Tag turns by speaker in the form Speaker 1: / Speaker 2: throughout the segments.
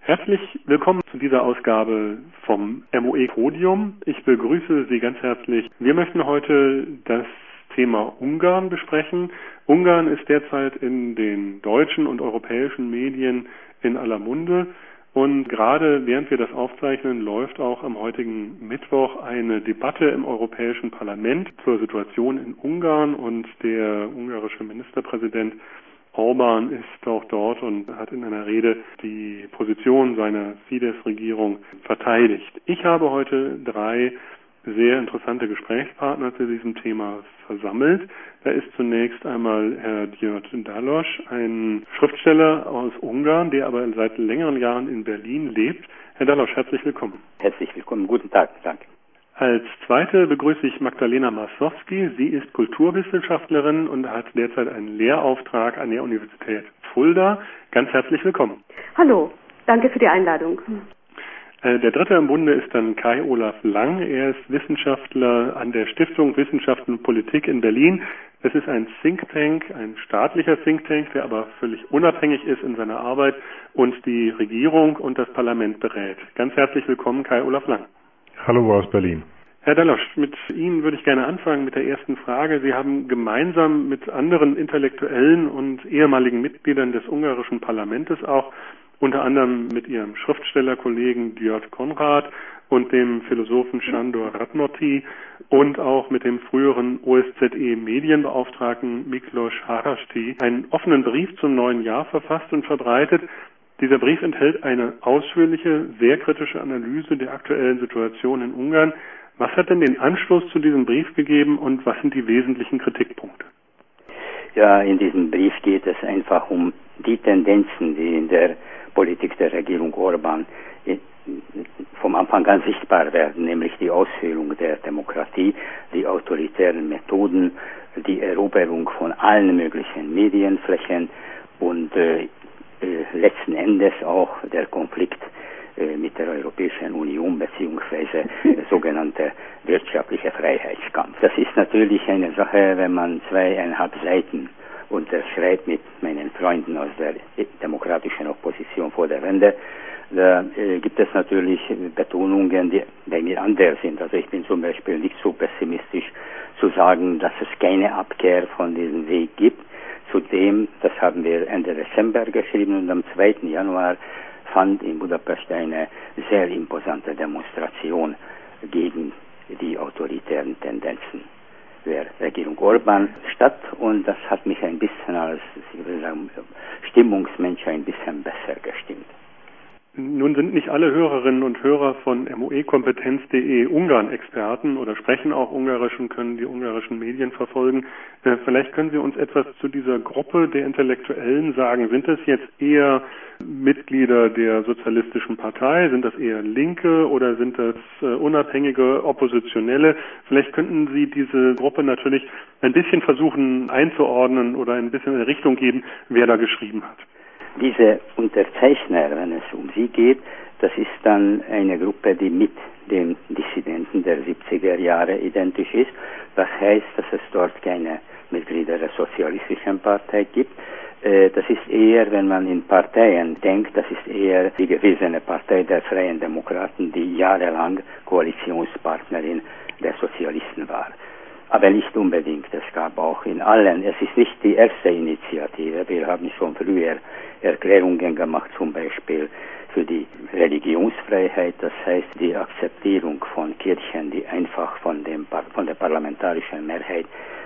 Speaker 1: Herzlich willkommen zu dieser Ausgabe vom MOE Podium. Ich begrüße Sie ganz herzlich. Wir möchten heute das Thema Ungarn besprechen. Ungarn ist derzeit in den deutschen und europäischen Medien in aller Munde. Und gerade während wir das aufzeichnen, läuft auch am heutigen Mittwoch eine Debatte im Europäischen Parlament zur Situation in Ungarn, und der ungarische Ministerpräsident Orbán ist auch dort und hat in einer Rede die Position seiner Fidesz-Regierung verteidigt. Ich habe heute 3 sehr interessante Gesprächspartner zu diesem Thema versammelt. Da ist zunächst einmal Herr György Dallos, ein Schriftsteller aus Ungarn, der aber seit längeren Jahren in Berlin lebt. Herr Dallos, herzlich willkommen.
Speaker 2: Herzlich willkommen, guten Tag, danke.
Speaker 1: Als zweite begrüße ich Magdalena Massowski. Sie ist Kulturwissenschaftlerin und hat derzeit einen Lehrauftrag an der Universität Fulda. Ganz herzlich willkommen.
Speaker 3: Hallo, danke für die Einladung.
Speaker 1: Der dritte im Bunde ist dann Kai-Olaf Lang. Er ist Wissenschaftler an der Stiftung Wissenschaft und Politik in Berlin. Es ist ein Think Tank, ein staatlicher Think Tank, der aber völlig unabhängig ist in seiner Arbeit und die Regierung und das Parlament berät. Ganz herzlich willkommen, Kai-Olaf Lang.
Speaker 4: Hallo aus Berlin.
Speaker 1: Herr Dallos, mit Ihnen würde ich gerne anfangen mit der ersten Frage. Sie haben gemeinsam mit anderen Intellektuellen und ehemaligen Mitgliedern des ungarischen Parlaments auch, unter anderem mit Ihrem Schriftstellerkollegen György Konrad und dem Philosophen Sándor Radnóti und auch mit dem früheren OSZE-Medienbeauftragten Miklos Haraszti einen offenen Brief zum neuen Jahr verfasst und verbreitet. Dieser Brief enthält eine ausführliche, sehr kritische Analyse der aktuellen Situation in Ungarn. Was hat denn den Anstoß zu diesem Brief gegeben und was sind die wesentlichen Kritikpunkte?
Speaker 2: Ja, in diesem Brief geht es einfach um die Tendenzen, die in der Politik der Regierung Orbán vom Anfang an sichtbar werden, nämlich die Aushöhlung der Demokratie, die autoritären Methoden, die Eroberung von allen möglichen Medienflächen und letzten Endes auch der Konflikt mit der Europäischen Union bzw. sogenannte wirtschaftliche Freiheitskampf. Das ist natürlich eine Sache, wenn man 2,5 Seiten unterschreibt mit meinen Freunden aus der demokratischen Opposition vor der Wende. Da gibt es natürlich Betonungen, die bei mir anders sind. Also ich bin zum Beispiel nicht so pessimistisch zu sagen, dass es keine Abkehr von diesem Weg gibt. Zudem, das haben wir Ende Dezember geschrieben, und am 2. Januar fand in Budapest eine sehr imposante Demonstration gegen die autoritären Tendenzen der Regierung Orbán statt, und das hat mich ein bisschen als, ich würde sagen, Stimmungsmensch ein bisschen besser gestimmt.
Speaker 1: Nun sind nicht alle Hörerinnen und Hörer von moekompetenz.de Ungarn-Experten oder sprechen auch Ungarisch und können die ungarischen Medien verfolgen. Vielleicht können Sie uns etwas zu dieser Gruppe der Intellektuellen sagen. Sind das jetzt eher Mitglieder der Sozialistischen Partei? Sind das eher Linke oder sind das unabhängige Oppositionelle? Vielleicht könnten Sie diese Gruppe natürlich ein bisschen versuchen einzuordnen oder ein bisschen eine Richtung geben, wer da geschrieben hat.
Speaker 2: Diese Unterzeichner, wenn es um sie geht, das ist dann eine Gruppe, die mit den Dissidenten der 70er Jahre identisch ist. Das heißt, dass es dort keine Mitglieder der Sozialistischen Partei gibt. Das ist eher, wenn man in Parteien denkt, das ist eher die gewesene Partei der Freien Demokraten, die jahrelang Koalitionspartnerin der Sozialisten war. Aber nicht unbedingt. Es gab auch in allen, es ist nicht die erste Initiative. Wir haben schon früher Erklärungen gemacht, zum Beispiel für die Religionsfreiheit, das heißt die Akzeptierung von Kirchen, die einfach von der parlamentarischen Mehrheit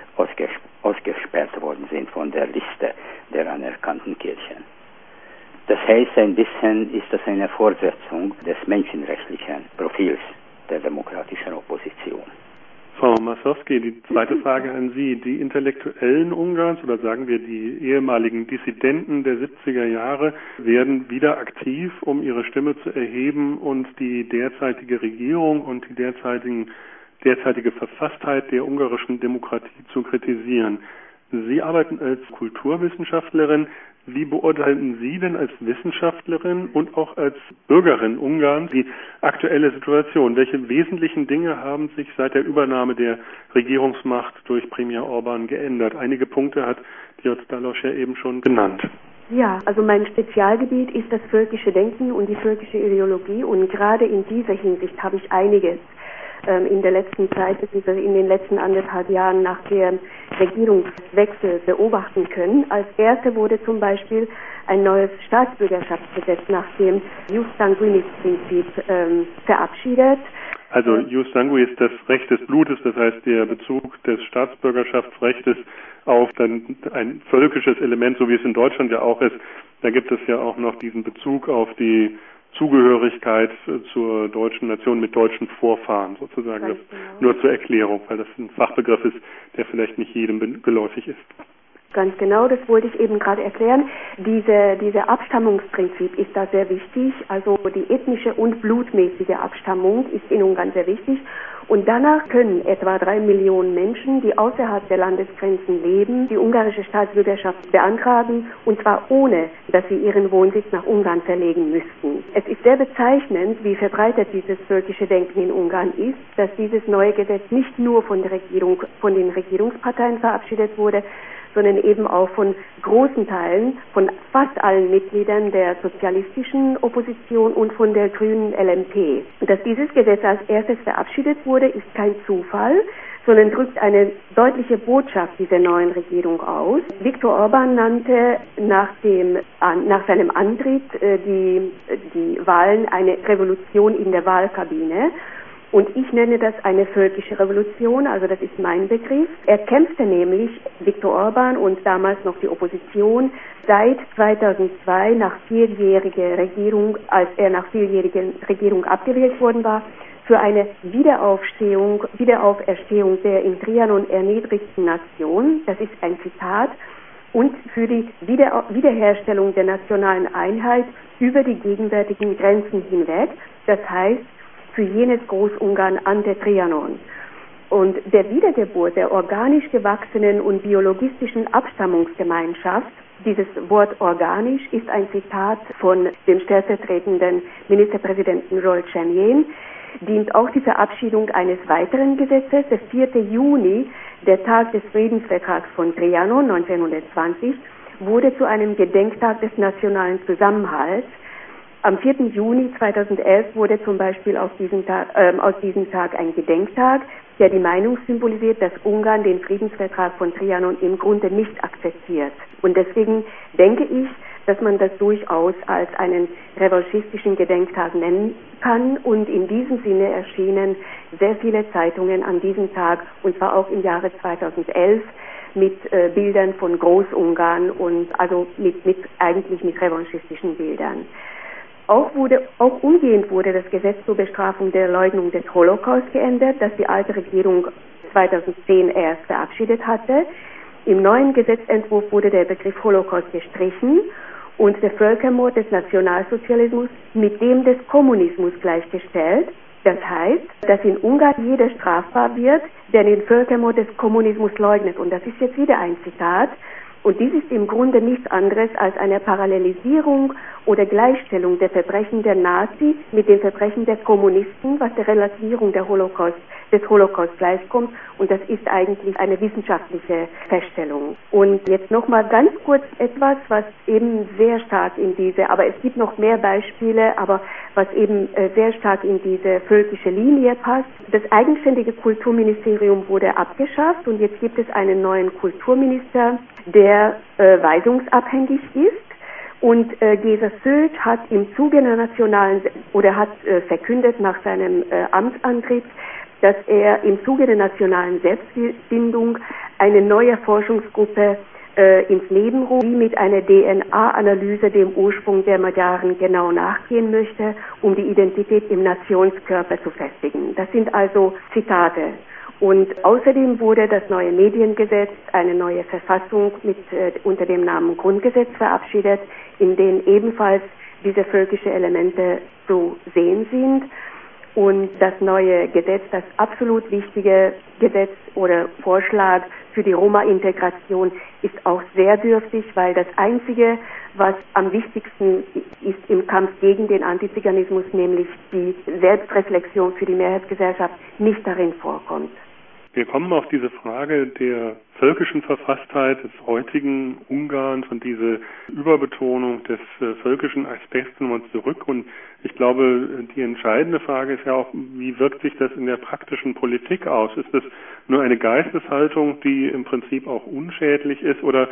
Speaker 2: ausgesperrt worden sind von der Liste der anerkannten Kirchen. Das heißt, ein bisschen ist das eine Fortsetzung des menschenrechtlichen Profils der demokratischen Opposition.
Speaker 1: Frau Massowski, die zweite Frage an Sie. Die Intellektuellen Ungarns oder sagen wir die ehemaligen Dissidenten der 70er Jahre werden wieder aktiv, um ihre Stimme zu erheben und die derzeitige Regierung und die derzeitige Verfasstheit der ungarischen Demokratie zu kritisieren. Sie arbeiten als Kulturwissenschaftlerin. Wie beurteilen Sie denn als Wissenschaftlerin und auch als Bürgerin Ungarns die aktuelle Situation? Welche wesentlichen Dinge haben sich seit der Übernahme der Regierungsmacht durch Premier Orbán geändert? Einige Punkte hat György Dallos ja eben schon genannt.
Speaker 3: Ja, also mein Spezialgebiet ist das völkische Denken und die völkische Ideologie, und gerade in dieser Hinsicht habe ich einiges in der letzten Zeit, in den letzten 1,5 Jahren nach dem Regierungswechsel beobachten können. Als erste wurde zum Beispiel ein neues Staatsbürgerschaftsgesetz nach dem Jus sanguinis Prinzip verabschiedet.
Speaker 1: Also Jus sanguis ist das Recht des Blutes, das heißt der Bezug des Staatsbürgerschaftsrechtes auf dann ein völkisches Element, so wie es in Deutschland ja auch ist. Da gibt es ja auch noch diesen Bezug auf die Zugehörigkeit zur deutschen Nation mit deutschen Vorfahren sozusagen. Das nur zur Erklärung, weil das ein Fachbegriff ist, der vielleicht nicht jedem geläufig ist.
Speaker 3: Ganz genau, das wollte ich eben gerade erklären. Diese Abstammungsprinzip ist da sehr wichtig. Also die ethnische und blutmäßige Abstammung ist in Ungarn sehr wichtig. Und danach können etwa 3 Millionen Menschen, die außerhalb der Landesgrenzen leben, die ungarische Staatsbürgerschaft beantragen, und zwar ohne, dass sie ihren Wohnsitz nach Ungarn verlegen müssten. Es ist sehr bezeichnend, wie verbreitet dieses völkische Denken in Ungarn ist, dass dieses neue Gesetz nicht nur von der Regierung, von den Regierungsparteien verabschiedet wurde, sondern eben auch von großen Teilen, von fast allen Mitgliedern der sozialistischen Opposition und von der grünen LMP. Dass dieses Gesetz als erstes verabschiedet wurde, ist kein Zufall, sondern drückt eine deutliche Botschaft dieser neuen Regierung aus. Viktor Orbán nannte nach seinem Antritt die Wahlen eine Revolution in der Wahlkabine. Und ich nenne das eine völkische Revolution, also das ist mein Begriff. Er kämpfte nämlich, Viktor Orbán und damals noch die Opposition, seit 2002 nach 4-jähriger Regierung, als er nach 4-jähriger Regierung abgewählt worden war, für eine Wiederauferstehung der in Trianon erniedrigten Nation, das ist ein Zitat, und für die Wiederherstellung der nationalen Einheit über die gegenwärtigen Grenzen hinweg, das heißt, für jenes Großungarn an der Trianon. Und der Wiedergeburt der organisch gewachsenen und biologistischen Abstammungsgemeinschaft, dieses Wort organisch ist ein Zitat von dem stellvertretenden Ministerpräsidenten Joel Chemien, dient auch die Verabschiedung eines weiteren Gesetzes. Der 4. Juni, der Tag des Friedensvertrags von Trianon 1920, wurde zu einem Gedenktag des nationalen Zusammenhalts. Am 4. Juni 2011 wurde zum Beispiel aus diesem Tag ein Gedenktag, der die Meinung symbolisiert, dass Ungarn den Friedensvertrag von Trianon im Grunde nicht akzeptiert. Und deswegen denke ich, dass man das durchaus als einen revanchistischen Gedenktag nennen kann. Und in diesem Sinne erschienen sehr viele Zeitungen an diesem Tag, und zwar auch im Jahre 2011, mit Bildern von Großungarn und also eigentlich mit revanchistischen Bildern. Auch umgehend wurde das Gesetz zur Bestrafung der Leugnung des Holocaust geändert, das die alte Regierung 2010 erst verabschiedet hatte. Im neuen Gesetzentwurf wurde der Begriff Holocaust gestrichen und der Völkermord des Nationalsozialismus mit dem des Kommunismus gleichgestellt. Das heißt, dass in Ungarn jeder strafbar wird, der den Völkermord des Kommunismus leugnet. Und das ist jetzt wieder ein Zitat. Und dies ist im Grunde nichts anderes als eine Parallelisierung oder Gleichstellung der Verbrechen der Nazis mit den Verbrechen der Kommunisten, was der Relativierung des Holocaust gleichkommt. Und das ist eigentlich eine wissenschaftliche Feststellung. Und jetzt nochmal ganz kurz etwas, was eben sehr stark aber es gibt noch mehr Beispiele, aber was eben sehr stark in diese völkische Linie passt. Das eigenständige Kulturministerium wurde abgeschafft und jetzt gibt es einen neuen Kulturminister, der weisungsabhängig ist. Und Géza Szőcs hat im Zuge der verkündet nach seinem Amtsantritt, dass er im Zuge der nationalen Selbstfindung eine neue Forschungsgruppe ins Leben ruft, die mit einer DNA-Analyse dem Ursprung der Magyaren genau nachgehen möchte, um die Identität im Nationskörper zu festigen. Das sind also Zitate. Und außerdem wurde das neue Mediengesetz, eine neue Verfassung unter dem Namen Grundgesetz verabschiedet, in denen ebenfalls diese völkischen Elemente zu sehen sind. Und das neue Gesetz, das absolut wichtige Gesetz oder Vorschlag für die Roma-Integration, ist auch sehr dürftig, weil das Einzige, was am wichtigsten ist im Kampf gegen den Antiziganismus, nämlich die Selbstreflexion für die Mehrheitsgesellschaft, nicht darin vorkommt.
Speaker 1: Wir kommen auf diese Frage der völkischen Verfasstheit des heutigen Ungarns und diese Überbetonung des völkischen Aspekts nochmal zurück. Und ich glaube, die entscheidende Frage ist ja auch, wie wirkt sich das in der praktischen Politik aus? Ist es nur eine Geisteshaltung, die im Prinzip auch unschädlich ist, oder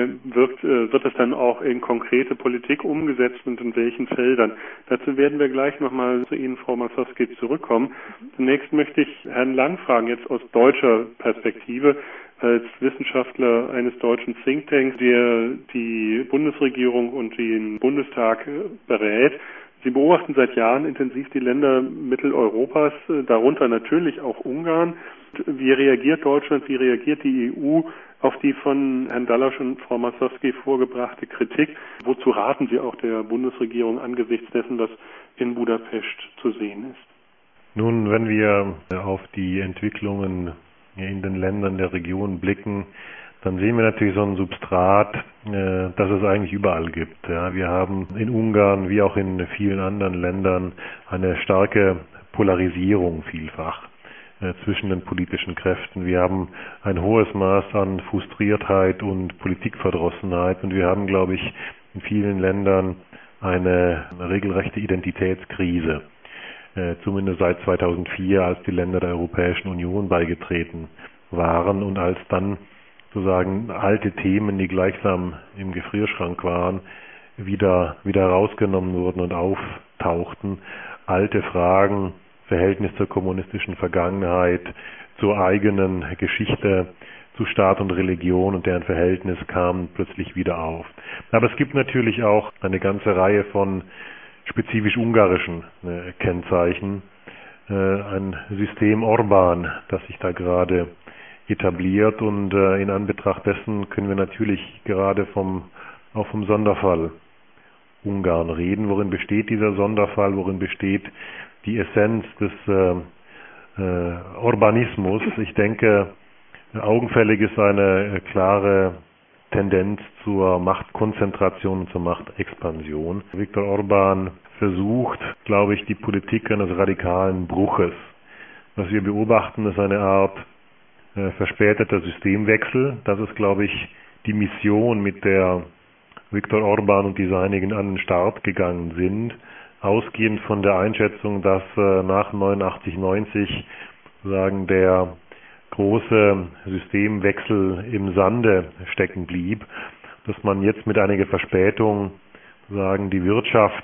Speaker 1: wird es dann auch in konkrete Politik umgesetzt und in welchen Feldern? Dazu werden wir gleich nochmal zu Ihnen, Frau Massowski, zurückkommen. Zunächst möchte ich Herrn Lang fragen, jetzt aus deutscher Perspektive, als Wissenschaftler eines deutschen Thinktanks, der die Bundesregierung und den Bundestag berät. Sie beobachten seit Jahren intensiv die Länder Mitteleuropas, darunter natürlich auch Ungarn. Wie reagiert Deutschland, wie reagiert die EU auf die von Herrn Dalasch und Frau Massowski vorgebrachte Kritik? Wozu raten Sie auch der Bundesregierung angesichts dessen, was in Budapest zu sehen ist?
Speaker 4: Nun, wenn wir auf die Entwicklungen in den Ländern der Region blicken, dann sehen wir natürlich so ein Substrat, das es eigentlich überall gibt. Ja, wir haben in Ungarn wie auch in vielen anderen Ländern eine starke Polarisierung vielfach zwischen den politischen Kräften. Wir haben ein hohes Maß an Frustriertheit und Politikverdrossenheit und wir haben, glaube ich, in vielen Ländern eine regelrechte Identitätskrise. Zumindest seit 2004, als die Länder der Europäischen Union beigetreten waren und als dann sozusagen alte Themen, die gleichsam im Gefrierschrank waren, wieder rausgenommen wurden und auftauchten. Alte Fragen, Verhältnis zur kommunistischen Vergangenheit, zur eigenen Geschichte, zu Staat und Religion und deren Verhältnis kamen plötzlich wieder auf. Aber es gibt natürlich auch eine ganze Reihe von spezifisch ungarischen Kennzeichen. Ein System Orbán, das sich da gerade etabliert, und in Anbetracht dessen können wir natürlich gerade auch vom Sonderfall Ungarn reden. Worin besteht dieser Sonderfall? Worin besteht die Essenz des Orbanismus? Ich denke, augenfällig ist eine klare Tendenz zur Machtkonzentration und zur Machtexpansion. Viktor Orbán versucht, glaube ich, die Politik eines radikalen Bruches. Was wir beobachten, ist eine Art verspäteter Systemwechsel. Das ist, glaube ich, die Mission, mit der Viktor Orbán und die Seinigen an den Start gegangen sind, ausgehend von der Einschätzung, dass nach 89, 90 sagen der große Systemwechsel im Sande stecken blieb, dass man jetzt mit einiger Verspätung sagen die Wirtschaft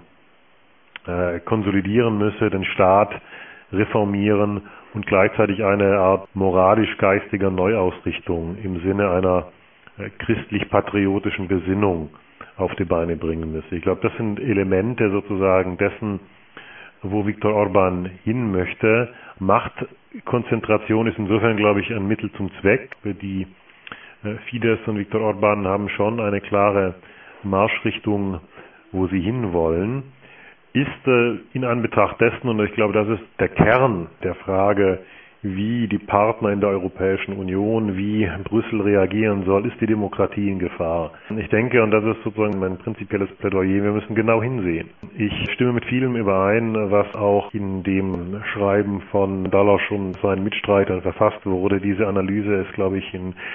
Speaker 4: konsolidieren müsse, den Staat reformieren und gleichzeitig eine Art moralisch-geistiger Neuausrichtung im Sinne einer christlich-patriotischen Gesinnung auf die Beine bringen müsse. Ich glaube, das sind Elemente sozusagen dessen, wo Viktor Orbán hin möchte. Machtkonzentration ist insofern, glaube ich, ein Mittel zum Zweck. Die Fidesz und Viktor Orbán haben schon eine klare Marschrichtung, wo sie hinwollen. Ist in Anbetracht dessen, und ich glaube, das ist der Kern der Frage, wie die Partner in der Europäischen Union, wie Brüssel reagieren soll, ist die Demokratie in Gefahr. Ich denke, und das ist sozusagen mein prinzipielles Plädoyer, wir müssen genau hinsehen. Ich stimme mit vielem überein, was auch in dem Schreiben von Dalasch und seinen Mitstreitern verfasst wurde. Diese Analyse ist, glaube ich,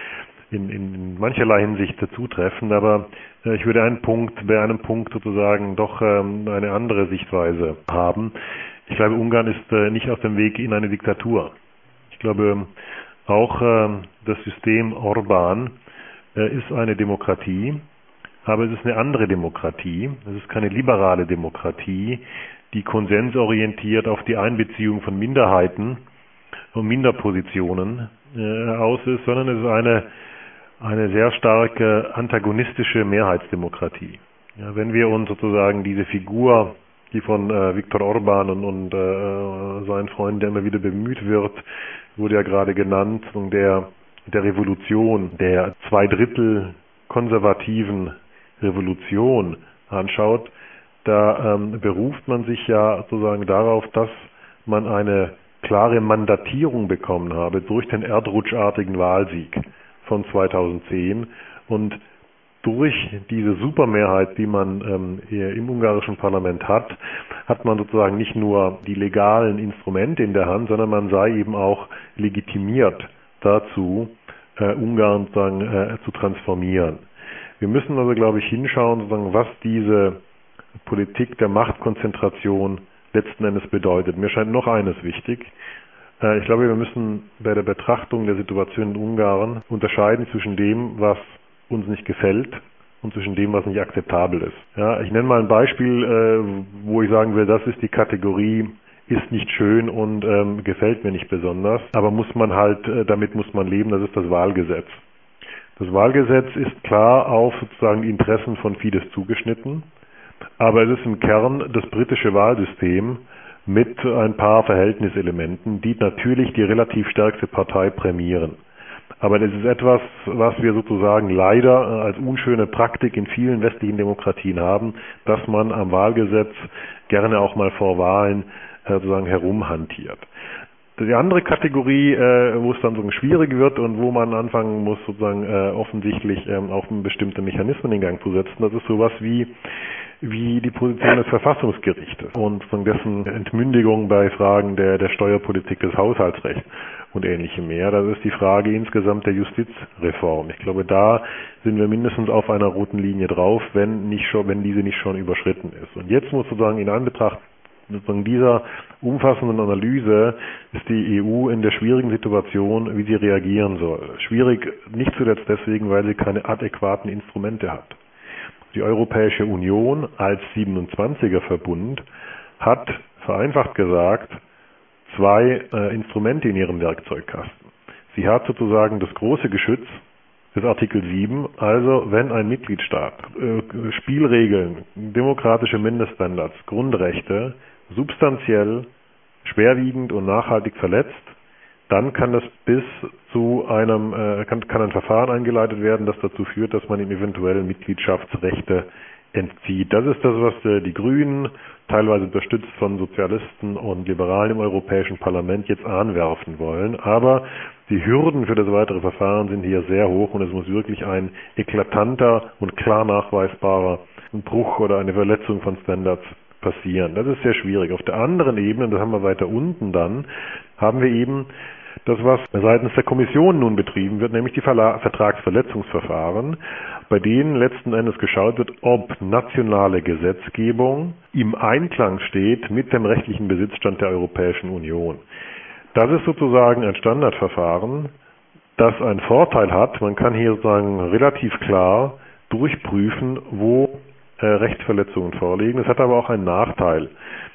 Speaker 4: in mancherlei Hinsicht zutreffend, aber ich würde bei einem Punkt sozusagen doch eine andere Sichtweise haben. Ich glaube, Ungarn ist nicht auf dem Weg in eine Diktatur. Ich glaube, auch das System Orbán ist eine Demokratie, aber es ist eine andere Demokratie. Es ist keine liberale Demokratie, die konsensorientiert auf die Einbeziehung von Minderheiten und Minderpositionen aus ist, sondern es ist eine sehr starke antagonistische Mehrheitsdemokratie. Ja, wenn wir uns sozusagen diese Figur, die von Viktor Orbán und seinen Freunden, der immer wieder bemüht wird, wurde ja gerade genannt, der Revolution, der 2/3 konservativen Revolution anschaut, da beruft man sich ja sozusagen darauf, dass man eine klare Mandatierung bekommen habe durch den erdrutschartigen Wahlsieg von 2010 und durch diese Supermehrheit, die man im ungarischen Parlament hat man sozusagen nicht nur die legalen Instrumente in der Hand, sondern man sei eben auch legitimiert dazu, Ungarn sozusagen zu transformieren. Wir müssen also, glaube ich, hinschauen, sozusagen, was diese Politik der Machtkonzentration letzten Endes bedeutet. Mir scheint noch eines wichtig. Ich glaube, wir müssen bei der Betrachtung der Situation in Ungarn unterscheiden zwischen dem, was uns nicht gefällt, und zwischen dem, was nicht akzeptabel ist. Ja, ich nenne mal ein Beispiel, wo ich sagen will, das ist die Kategorie, ist nicht schön und gefällt mir nicht besonders, aber damit muss man leben, das ist das Wahlgesetz. Das Wahlgesetz ist klar auf sozusagen die Interessen von Fidesz zugeschnitten, aber es ist im Kern das britische Wahlsystem mit ein paar Verhältniselementen, die natürlich die relativ stärkste Partei prämieren. Aber das ist etwas, was wir sozusagen leider als unschöne Praktik in vielen westlichen Demokratien haben, dass man am Wahlgesetz gerne auch mal vor Wahlen sozusagen herumhantiert. Die andere Kategorie, wo es dann so schwierig wird und wo man anfangen muss, sozusagen offensichtlich auch bestimmte Mechanismen in Gang zu setzen, das ist sowas wie die Position des Verfassungsgerichtes und von dessen Entmündigung bei Fragen der Steuerpolitik, des Haushaltsrechts und ähnlichem mehr. Das ist die Frage insgesamt der Justizreform. Ich glaube, da sind wir mindestens auf einer roten Linie drauf, wenn diese nicht schon überschritten ist. Und jetzt muss sozusagen in Anbetracht dieser umfassenden Analyse ist die EU in der schwierigen Situation, wie sie reagieren soll. Schwierig nicht zuletzt deswegen, weil sie keine adäquaten Instrumente hat. Die Europäische Union als 27er-Verbund hat, vereinfacht gesagt, zwei Instrumente in ihrem Werkzeugkasten. Sie hat sozusagen das große Geschütz des Artikel 7, also wenn ein Mitgliedstaat Spielregeln, demokratische Mindeststandards, Grundrechte substanziell, schwerwiegend und nachhaltig verletzt, dann kann das bis zu kann ein Verfahren eingeleitet werden, das dazu führt, dass man ihm eventuell Mitgliedschaftsrechte entzieht. Das ist das, was die Grünen, teilweise unterstützt von Sozialisten und Liberalen im Europäischen Parlament, jetzt anwerfen wollen. Aber die Hürden für das weitere Verfahren sind hier sehr hoch und es muss wirklich ein eklatanter und klar nachweisbarer Bruch oder eine Verletzung von Standards passieren. Das ist sehr schwierig. Auf der anderen Ebene, das haben wir weiter unten dann, haben wir eben das, was seitens der Kommission nun betrieben wird, nämlich die Vertragsverletzungsverfahren, bei denen letzten Endes geschaut wird, ob nationale Gesetzgebung im Einklang steht mit dem rechtlichen Besitzstand der Europäischen Union. Das ist sozusagen ein Standardverfahren, das einen Vorteil hat. Man kann hier sozusagen relativ klar durchprüfen, wo Rechtsverletzungen vorliegen. Es hat aber auch einen Nachteil.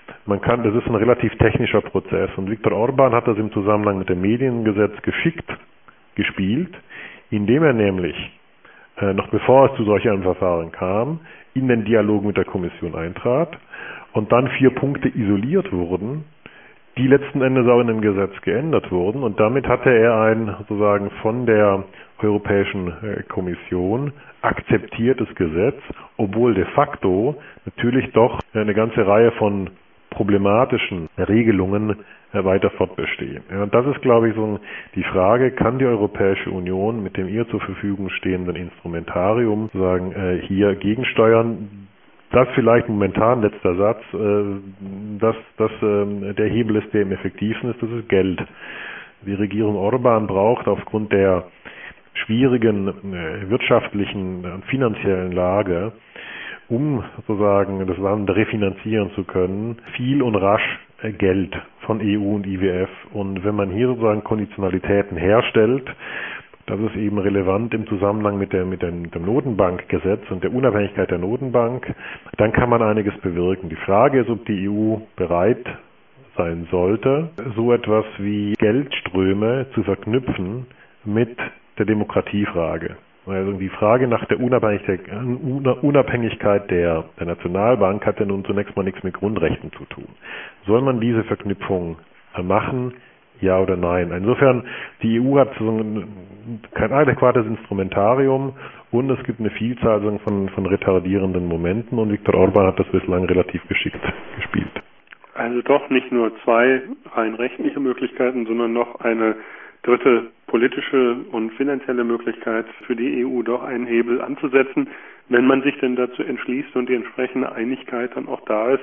Speaker 4: Das ist ein relativ technischer Prozess und Viktor Orbán hat das im Zusammenhang mit dem Mediengesetz geschickt gespielt, indem er nämlich, noch bevor es zu solch einem Verfahren kam, in den Dialog mit der Kommission eintrat und dann 4 Punkte isoliert wurden, die letzten Endes auch in dem Gesetz geändert wurden und damit hatte er ein sozusagen von der Europäischen Kommission akzeptiertes Gesetz, obwohl de facto natürlich doch eine ganze Reihe von problematischen Regelungen weiter fortbestehen. Ja, und das ist, glaube ich, so die Frage, kann die Europäische Union mit dem ihr zur Verfügung stehenden Instrumentarium sagen, hier gegensteuern? Das vielleicht momentan, letzter Satz, dass der Hebel ist, der am effektivsten ist, das ist Geld. Die Regierung Orbán braucht aufgrund der schwierigen wirtschaftlichen und finanziellen Lage, um sozusagen das Land refinanzieren zu können, viel und rasch Geld von EU und IWF. Und wenn man hier sozusagen Konditionalitäten herstellt, das ist eben relevant im Zusammenhang mit dem Notenbankgesetz und der Unabhängigkeit der Notenbank, dann kann man einiges bewirken. Die Frage ist, ob die EU bereit sein sollte, so etwas wie Geldströme zu verknüpfen mit der Demokratiefrage. Also die Frage nach der Unabhängigkeit der Nationalbank hat ja nun zunächst mal nichts mit Grundrechten zu tun. Soll man diese Verknüpfung machen? Ja oder nein? Insofern, die EU hat kein adäquates Instrumentarium und es gibt eine Vielzahl von retardierenden Momenten und Viktor Orbán hat das bislang relativ geschickt gespielt.
Speaker 1: Also doch nicht nur 2 rein rechtliche Möglichkeiten, sondern noch eine dritte politische und finanzielle Möglichkeit für die EU, doch einen Hebel anzusetzen, wenn man sich denn dazu entschließt und die entsprechende Einigkeit dann auch da ist,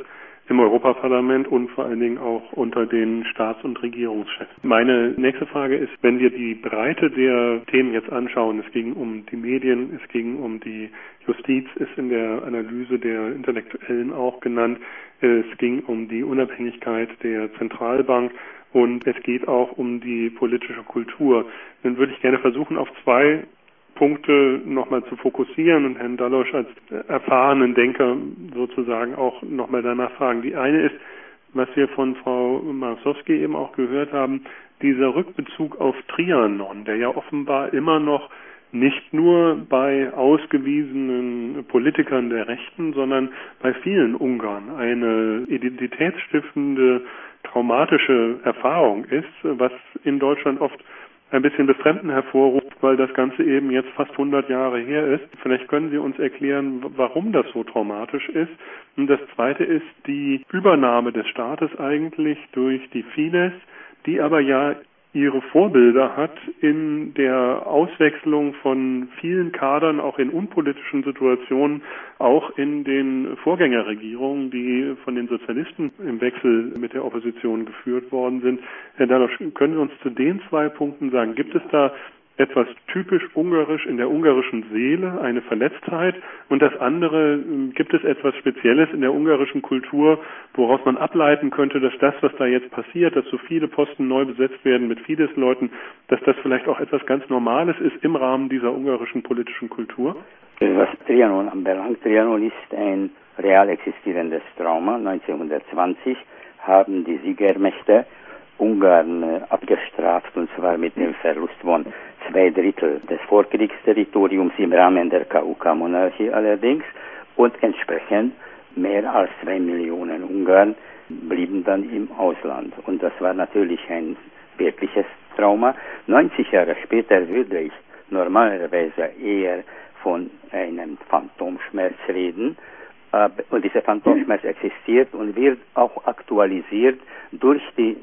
Speaker 1: im Europaparlament und vor allen Dingen auch unter den Staats- und Regierungschefs. Meine nächste Frage ist, wenn wir die Breite der Themen jetzt anschauen, es ging um die Medien, es ging um die Justiz, ist in der Analyse der Intellektuellen auch genannt, es ging um die Unabhängigkeit der Zentralbank und es geht auch um die politische Kultur. Dann würde ich gerne versuchen, auf zwei Punkte nochmal zu fokussieren und Herrn Dallosch als erfahrenen Denker sozusagen auch nochmal danach fragen. Die eine ist, was wir von Frau Marszowski eben auch gehört haben, dieser Rückbezug auf Trianon, der ja offenbar immer noch nicht nur bei ausgewiesenen Politikern der Rechten, sondern bei vielen Ungarn eine identitätsstiftende, traumatische Erfahrung ist, was in Deutschland oft ein bisschen Befremden hervorruft, weil das Ganze eben jetzt fast 100 Jahre her ist. Vielleicht können Sie uns erklären, warum das so traumatisch ist. Und das Zweite ist die Übernahme des Staates eigentlich durch die Fidesz, die aber ja ihre Vorbilder hat in der Auswechslung von vielen Kadern, auch in unpolitischen Situationen, auch in den Vorgängerregierungen, die von den Sozialisten im Wechsel mit der Opposition geführt worden sind. Herr Dallosch, können Sie uns zu den zwei Punkten sagen, gibt es da etwas typisch ungarisch in der ungarischen Seele, eine Verletztheit, und das andere, gibt es etwas Spezielles in der ungarischen Kultur, woraus man ableiten könnte, dass das, was da jetzt passiert, dass so viele Posten neu besetzt werden mit Fidesz-Leuten, dass das vielleicht auch etwas ganz Normales ist im Rahmen dieser ungarischen politischen Kultur?
Speaker 2: Was Trianon anbelangt, Trianon ist ein real existierendes Trauma. 1920 haben die Siegermächte Ungarn abgestraft, und zwar mit dem Verlust von 2/3 des Vorkriegsterritoriums im Rahmen der KUK-Monarchie allerdings, und entsprechend mehr als 2 Millionen Ungarn blieben dann im Ausland. Und das war natürlich ein wirkliches Trauma. 90 Jahre später würde ich normalerweise eher von einem Phantomschmerz reden. Und dieser Phantomschmerz existiert und wird auch aktualisiert durch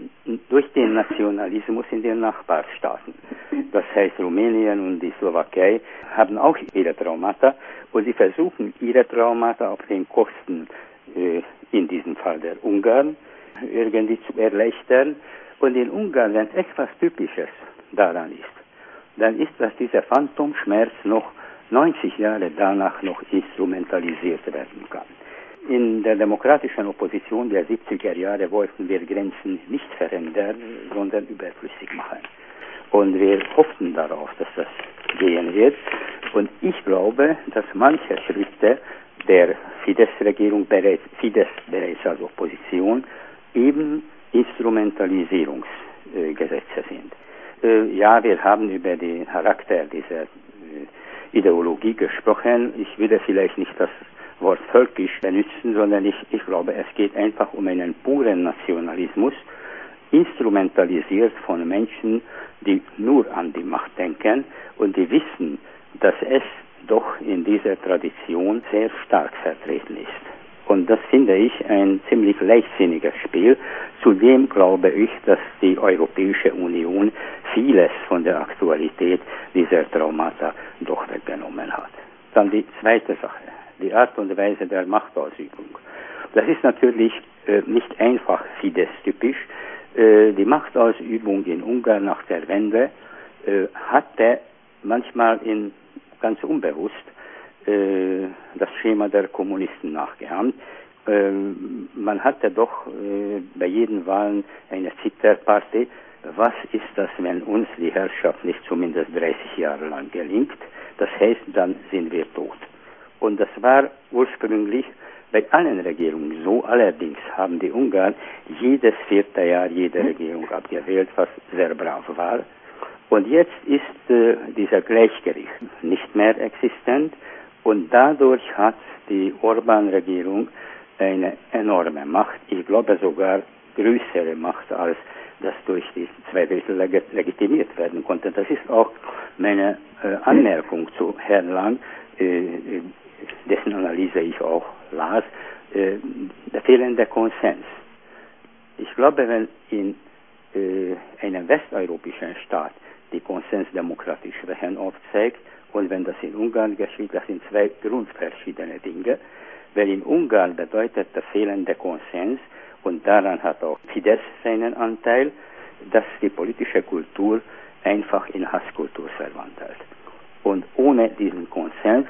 Speaker 2: den Nationalismus in den Nachbarstaaten. Das heißt, Rumänien und die Slowakei haben auch ihre Traumata, und sie versuchen, ihre Traumata auf den Kosten, in diesem Fall der Ungarn, irgendwie zu erleichtern. Und in Ungarn, wenn etwas Typisches daran ist, dann ist, dass dieser Phantomschmerz noch 90 Jahre danach noch instrumentalisiert werden kann. In der demokratischen Opposition der 70er Jahre wollten wir Grenzen nicht verändern, sondern überflüssig machen. Und wir hofften darauf, dass das gehen wird. Und ich glaube, dass manche Schritte der Fidesz-Regierung, Fidesz bereits als Opposition, eben Instrumentalisierungsgesetze sind. Ja, wir haben über den Charakter dieser Ideologie gesprochen. Ich würde vielleicht nicht das Wort völkisch benutzen, sondern ich glaube, es geht einfach um einen puren Nationalismus, instrumentalisiert von Menschen, die nur an die Macht denken und die wissen, dass es doch in dieser Tradition sehr stark vertreten ist. Und das finde ich ein ziemlich leichtsinniges Spiel. Zudem glaube ich, dass die Europäische Union vieles von der Aktualität dieser Traumata doch weggenommen hat. Dann die zweite Sache, die Art und Weise der Machtausübung. Das ist natürlich nicht einfach Fidesz-typisch. Die Machtausübung in Ungarn nach der Wende hatte manchmal ganz unbewusst das Schema der Kommunisten nachgeahmt. Man hatte doch bei jeden Wahlen eine Zitterparty. Was ist das, wenn uns die Herrschaft nicht zumindest 30 Jahre lang gelingt? Das heißt, dann sind wir tot. Und das war ursprünglich bei allen Regierungen so. Allerdings haben die Ungarn jedes 4. Jahr jede Regierung abgewählt, was sehr brav war. Und jetzt ist dieser Gleichgewicht nicht mehr existent. Und dadurch hat die Orbán-Regierung eine enorme Macht, ich glaube sogar größere Macht, als das durch die 2/3 legitimiert werden konnte. Das ist auch meine Anmerkung zu Herrn Lang, dessen Analyse ich auch las, der fehlende Konsens. Ich glaube, wenn in einem westeuropäischen Staat die Konsensdemokratie Schwächen aufzeigt, und wenn das in Ungarn geschieht, das sind zwei grundverschiedene Dinge, Weil in Ungarn bedeutet der fehlende Konsens, und daran hat auch Fidesz seinen Anteil, dass die politische Kultur einfach in Hasskultur verwandelt. Und ohne diesen Konsens,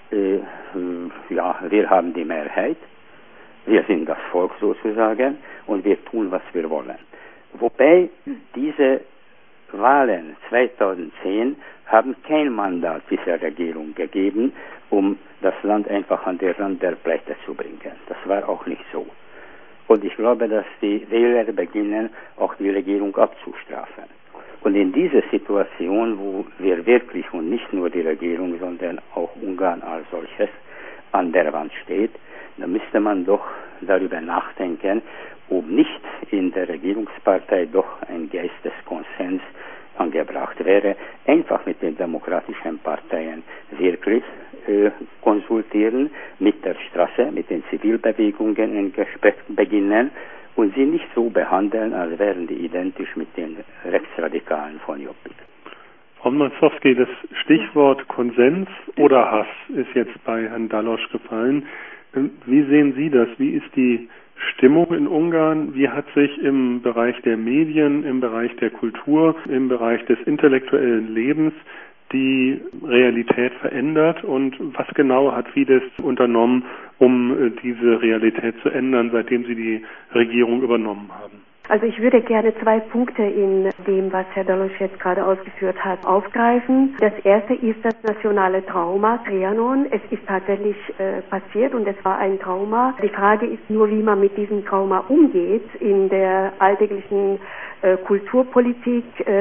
Speaker 2: wir haben die Mehrheit, wir sind das Volk sozusagen und wir tun, was wir wollen. Wobei diese Wahlen 2010 haben kein Mandat dieser Regierung gegeben, um das Land einfach an den Rand der Pleite zu bringen. Das war auch nicht so. Und ich glaube, dass die Wähler beginnen, auch die Regierung abzustrafen. Und in dieser Situation, wo wir wirklich und nicht nur die Regierung, sondern auch Ungarn als solches an der Wand steht, da müsste man doch darüber nachdenken, ob nicht in der Regierungspartei doch ein Geist des Konsens angebracht wäre, einfach mit den demokratischen Parteien wirklich konsultieren, mit der Straße, mit den Zivilbewegungen ein Gespräch beginnen und sie nicht so behandeln, als wären die identisch mit den Rechtsradikalen von Jobbik.
Speaker 1: Frau Matzowski, das Stichwort Konsens oder Hass ist jetzt bei Herrn Dalosch gefallen. Wie sehen Sie das? Wie ist die Stimmung in Ungarn? Wie hat sich im Bereich der Medien, im Bereich der Kultur, im Bereich des intellektuellen Lebens die Realität verändert und was genau hat Fidesz unternommen, um diese Realität zu ändern, seitdem Sie die Regierung übernommen haben?
Speaker 3: Also ich würde gerne 2 Punkte in dem, was Herr Dalosch jetzt gerade ausgeführt hat, aufgreifen. Das erste ist das nationale Trauma, Trianon. Es ist tatsächlich passiert und es war ein Trauma. Die Frage ist nur, wie man mit diesem Trauma umgeht in der alltäglichen Kulturpolitik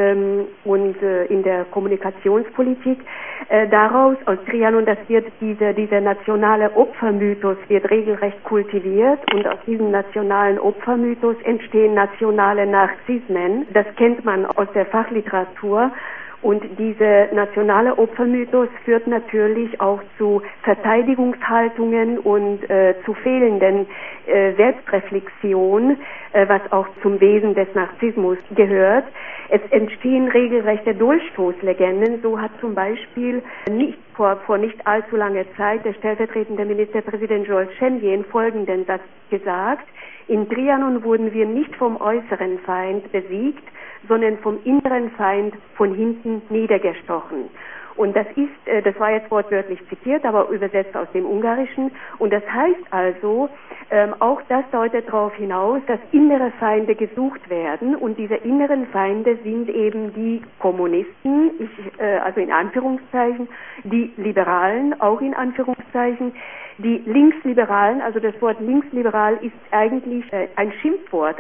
Speaker 3: und in der Kommunikationspolitik. Daraus, aus Trianon, das wird dieser nationale Opfermythos wird regelrecht kultiviert und aus diesem nationalen Opfermythos entstehen nationale Narzissmen. Das kennt man aus der Fachliteratur. Und dieser nationale Opfermythos führt natürlich auch zu Verteidigungshaltungen und zu fehlenden Selbstreflexion, was auch zum Wesen des Narzissmus gehört. Es entstehen regelrechte Durchstoßlegenden. So hat zum Beispiel vor nicht allzu langer Zeit der stellvertretende Ministerpräsident Zsolt Semjén folgenden Satz gesagt: In Trianon wurden wir nicht vom äußeren Feind besiegt, sondern vom inneren Feind von hinten niedergestochen. Und das war jetzt wortwörtlich zitiert, aber übersetzt aus dem Ungarischen. Und das heißt also, auch das deutet darauf hinaus, dass innere Feinde gesucht werden. Und diese inneren Feinde sind eben die Kommunisten, also in Anführungszeichen, die Liberalen, auch in Anführungszeichen, die Linksliberalen. Also das Wort linksliberal ist eigentlich ein Schimpfwort,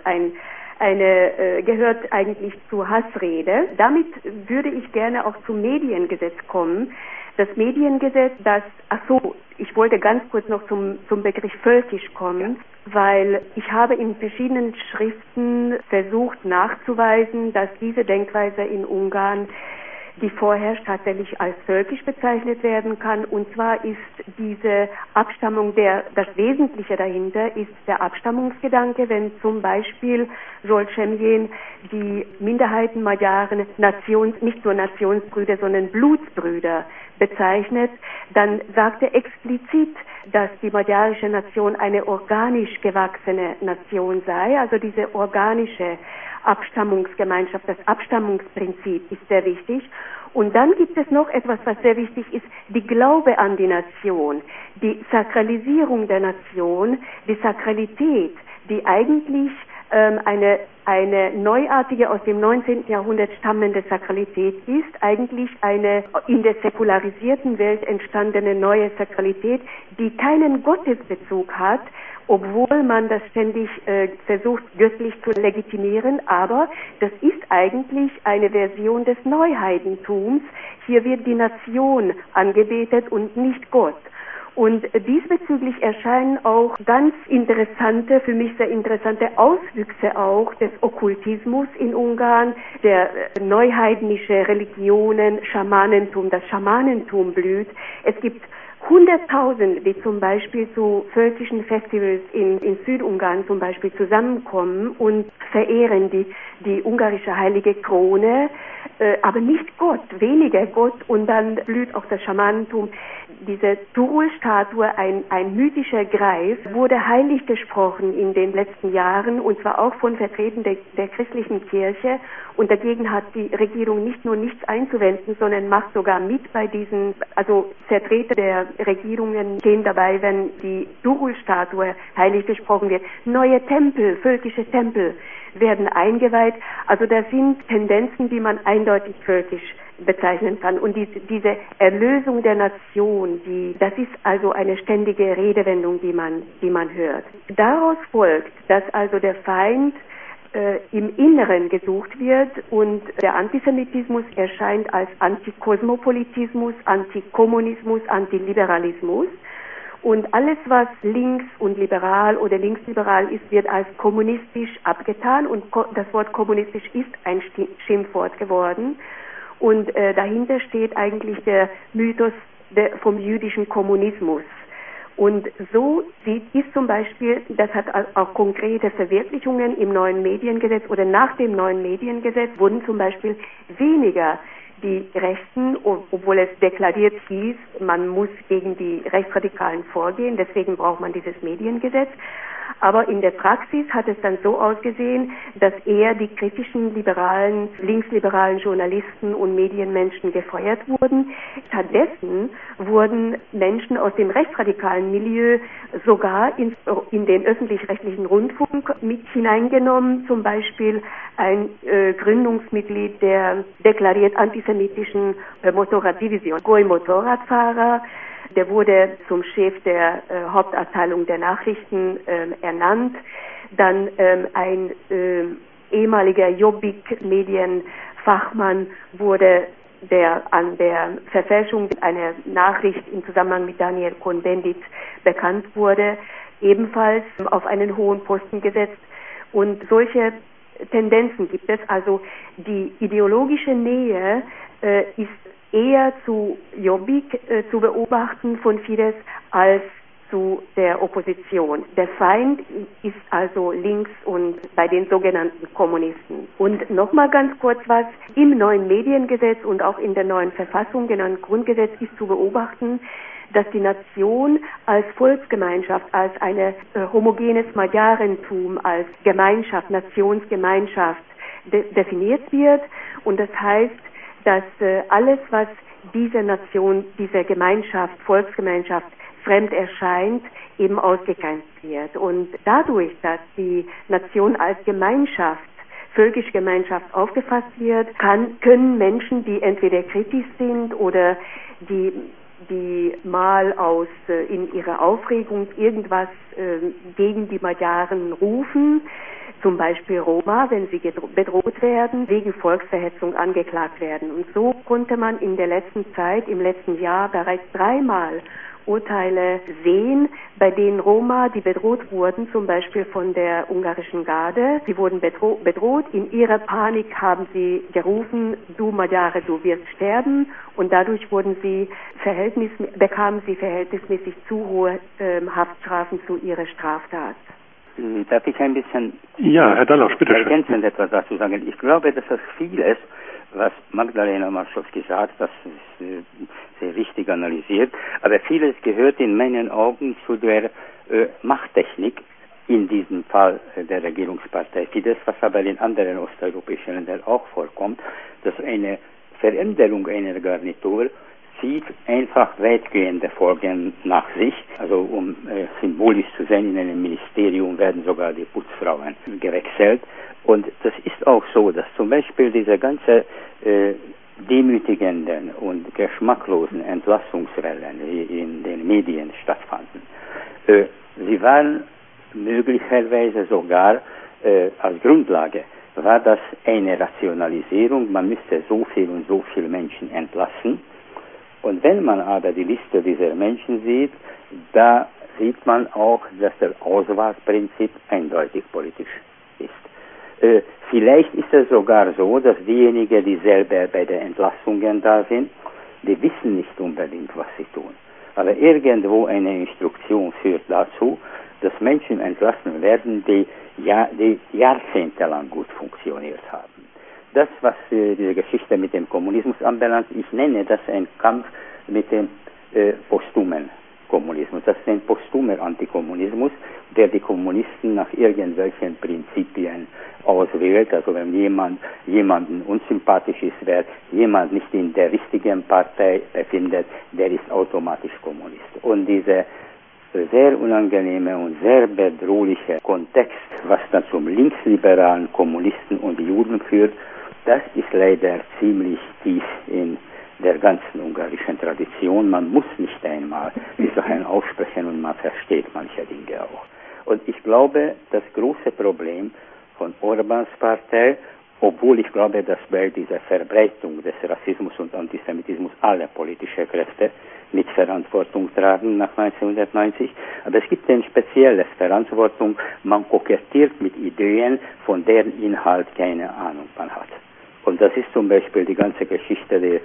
Speaker 3: gehört eigentlich zur Hassrede. Damit würde ich gerne auch zum Mediengesetz kommen. Das Mediengesetz, ich wollte ganz kurz noch zum Begriff völkisch kommen, weil ich habe in verschiedenen Schriften versucht nachzuweisen, dass diese Denkweise in Ungarn, die vorherrscht, tatsächlich als völkisch bezeichnet werden kann. Und zwar ist diese Abstammung das Wesentliche dahinter ist der Abstammungsgedanke, wenn zum Beispiel Zsolt Semjén die Minderheiten Magyaren nicht nur Nationsbrüder, sondern Blutsbrüder bezeichnet, dann sagt er explizit, dass die magyarische Nation eine organisch gewachsene Nation sei, also diese organische Abstammungsgemeinschaft, das Abstammungsprinzip ist sehr wichtig. Und dann gibt es noch etwas, was sehr wichtig ist, die Glaube an die Nation, die Sakralisierung der Nation, die Sakralität, die eigentlich eine neuartige, aus dem 19. Jahrhundert stammende Sakralität ist, eigentlich eine in der säkularisierten Welt entstandene neue Sakralität, die keinen Gottesbezug hat, obwohl man das ständig versucht, göttlich zu legitimieren, aber das ist eigentlich eine Version des Neuheidentums. Hier wird die Nation angebetet und nicht Gott. Und diesbezüglich erscheinen auch ganz interessante, für mich sehr interessante Auswüchse auch des Okkultismus in Ungarn, der neuheidnische Religionen, Schamanentum, das Schamanentum blüht. Es gibt 100.000, die zum Beispiel zu völkischen Festivals in Südungarn zum Beispiel zusammenkommen und verehren die ungarische heilige Krone. aber nicht Gott, weniger Gott, und dann blüht auch das Schamanentum. Diese Turul-Statue, ein mythischer Greif, wurde heilig gesprochen in den letzten Jahren, und zwar auch von Vertretern der christlichen Kirche, und dagegen hat die Regierung nicht nur nichts einzuwenden, sondern macht sogar mit bei diesen, also Vertreter der Regierungen stehen dabei, wenn die Turul-Statue heilig gesprochen wird. Neue Tempel, völkische Tempel werden eingeweiht. Also das sind Tendenzen, die man eindeutig völkisch bezeichnen kann. Und diese Erlösung der Nation, das ist also eine ständige Redewendung, die man hört. Daraus folgt, dass also der Feind im Inneren gesucht wird, und der Antisemitismus erscheint als Antikosmopolitismus, Antikommunismus, Antiliberalismus. Und alles, was links und liberal oder linksliberal ist, wird als kommunistisch abgetan, und das Wort kommunistisch ist ein Schimpfwort geworden. Und dahinter steht eigentlich der Mythos vom jüdischen Kommunismus. Und so ist zum Beispiel, das hat auch konkrete Verwirklichungen im neuen Mediengesetz, oder nach dem neuen Mediengesetz wurden zum Beispiel weniger die Rechten, obwohl es deklariert hieß, man muss gegen die Rechtsradikalen vorgehen, deswegen braucht man dieses Mediengesetz. Aber in der Praxis hat es dann so ausgesehen, dass eher die kritischen liberalen, linksliberalen Journalisten und Medienmenschen gefeuert wurden. Stattdessen wurden Menschen aus dem rechtsradikalen Milieu sogar in den öffentlich-rechtlichen Rundfunk mit hineingenommen. Zum Beispiel ein Gründungsmitglied der deklariert antisemitischen Motorraddivision, Goi-Motorradfahrer. Der wurde zum Chef der Hauptabteilung der Nachrichten ernannt. Dann ein ehemaliger Jobbik-Medienfachmann wurde, der an der Verfälschung einer Nachricht im Zusammenhang mit Daniel Cohn-Bendit bekannt wurde, ebenfalls auf einen hohen Posten gesetzt. Und solche Tendenzen gibt es. Also die ideologische Nähe ist eher zu Jobbik zu beobachten von Fidesz als zu der Opposition. Der Feind ist also links und bei den sogenannten Kommunisten. Und nochmal ganz kurz was, im neuen Mediengesetz und auch in der neuen Verfassung, genannt Grundgesetz, ist zu beobachten, dass die Nation als Volksgemeinschaft, als ein homogenes Magyarentum, als Gemeinschaft, Nationsgemeinschaft definiert wird. Und das heißt, dass alles, was dieser Nation, dieser Gemeinschaft, Volksgemeinschaft fremd erscheint, eben ausgegrenzt wird. Und dadurch, dass die Nation als Gemeinschaft, völkische Gemeinschaft aufgefasst wird, können Menschen, die entweder kritisch sind oder die mal in ihrer Aufregung irgendwas gegen die Magyaren rufen, zum Beispiel Roma, wenn sie bedroht werden, wegen Volksverhetzung angeklagt werden. Und so konnte man in der letzten Zeit, im letzten Jahr bereits 3-mal Urteile sehen, bei denen Roma, die bedroht wurden, zum Beispiel von der ungarischen Garde, sie wurden bedroht, in ihrer Panik haben sie gerufen, du Magyare, du wirst sterben, und dadurch bekamen sie verhältnismäßig zu hohe Haftstrafen zu ihrer Straftat.
Speaker 2: Darf ich ein bisschen
Speaker 1: Herr Dallausch, bitte
Speaker 2: ergänzend etwas dazu sagen? Ich glaube, dass das vieles, was Magdalena Marschow gesagt hat, das ist sehr richtig analysiert, aber vieles gehört in meinen Augen zu der Machttechnik, in diesem Fall der Regierungspartei Fidesz, was aber in anderen osteuropäischen Ländern auch vorkommt, dass eine Veränderung einer Garnitur zieht einfach weitgehende Folgen nach sich. Also um symbolisch zu sein, in einem Ministerium werden sogar die Putzfrauen gewechselt. Und das ist auch so, dass zum Beispiel diese ganze demütigenden und geschmacklosen Entlassungswellen, die in den Medien stattfanden, sie waren möglicherweise sogar als Grundlage war das eine Rationalisierung, man müsste so viel und so viele Menschen entlassen. Und wenn man aber die Liste dieser Menschen sieht, da sieht man auch, dass das Auswahlprinzip eindeutig politisch ist. Vielleicht ist es sogar so, dass diejenigen, die selber bei den Entlassungen da sind, die wissen nicht unbedingt, was sie tun. Aber irgendwo eine Instruktion führt dazu, dass Menschen entlassen werden, die jahrzehntelang gut funktioniert haben, das, was diese Geschichte mit dem Kommunismus anbelangt, ich nenne das ein Kampf mit dem posthumen Kommunismus. Das ist ein posthumer Antikommunismus, der die Kommunisten nach irgendwelchen Prinzipien auswählt. Also wenn jemanden unsympathisch ist, wer jemand nicht in der richtigen Partei befindet, der ist automatisch Kommunist. Und diese sehr unangenehme und sehr bedrohliche Kontext, was dann zum linksliberalen Kommunisten und Juden führt, das ist leider ziemlich tief in der ganzen ungarischen Tradition. Man muss nicht einmal die Sachen aussprechen und man versteht manche Dinge auch. Und ich glaube, das große Problem von Orbáns Partei, obwohl ich glaube, dass bei dieser Verbreitung des Rassismus und Antisemitismus alle politische Kräfte mit Verantwortung tragen nach 1990, aber es gibt eine spezielle Verantwortung, man kokettiert mit Ideen, von deren Inhalt keine Ahnung man hat. Und das ist zum Beispiel die ganze Geschichte,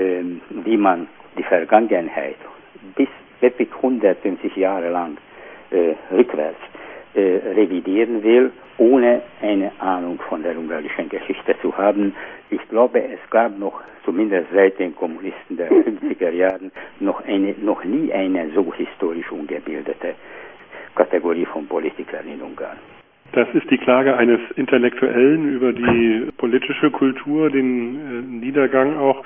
Speaker 2: wie man die Vergangenheit bis wirklich 150 Jahre lang rückwärts revidieren will, ohne eine Ahnung von der ungarischen Geschichte zu haben. Ich glaube, es gab noch, zumindest seit den Kommunisten der 50er Jahren, noch nie eine so historisch ungebildete Kategorie von Politikern in Ungarn.
Speaker 1: Das ist die Klage eines Intellektuellen über die politische Kultur, den Niedergang auch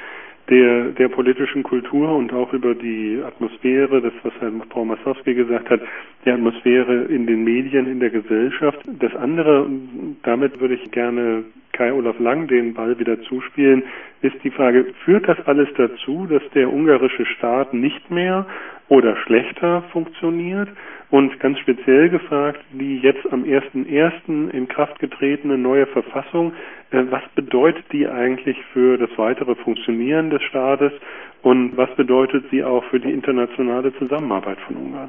Speaker 1: der politischen Kultur und auch über die Atmosphäre, das, was Herr Frau Massowski gesagt hat, die Atmosphäre in den Medien, in der Gesellschaft. Das andere, damit würde ich gerne Kai-Olaf Lang den Ball wieder zuspielen, ist die Frage, führt das alles dazu, dass der ungarische Staat nicht mehr oder schlechter funktioniert? Und ganz speziell gefragt, die jetzt am 1.1. in Kraft getretene neue Verfassung, was bedeutet die eigentlich für das weitere Funktionieren des Staates und was bedeutet sie auch für die internationale Zusammenarbeit von Ungarn?